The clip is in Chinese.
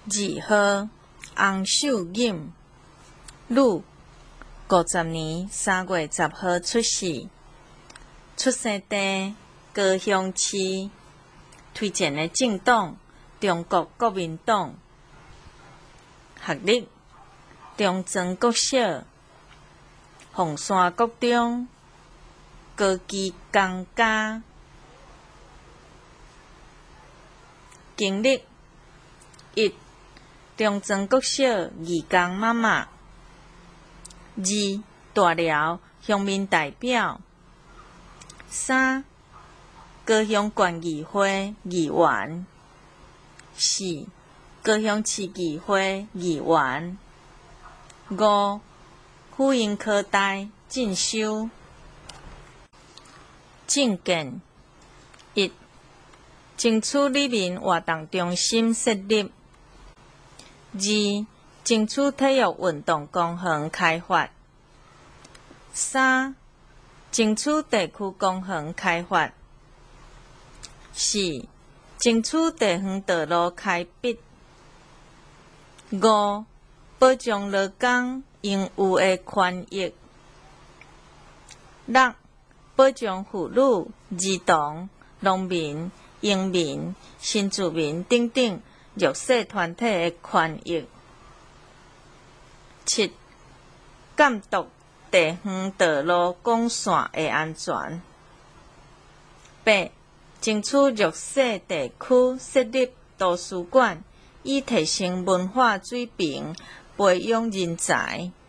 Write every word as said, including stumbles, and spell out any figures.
二號洪秀錦，女，五十年三月十號出世，出生地高雄市，推薦的政黨中國國民黨，學歷中正國小、鳳山國中、高級公家，經歷一、中正國小義工媽媽；二、大寮鄉民代表；三、高雄縣議會議員；四、高雄市議會議員；五、婦嬰科大進修。政見一、爭取里民活動中心設立；二、爭取體育運動公園開發；三、爭取地區公園開發；四、爭取地方道路開闢；五、保障勞工應有的權益；六、保障婦女、兒童、農民、農民、新住民等等弱勢團體的權益；七、監督地方道路幹線的安全；八、爭取弱勢地區設立圖書館，以提升文化水平，培養人才。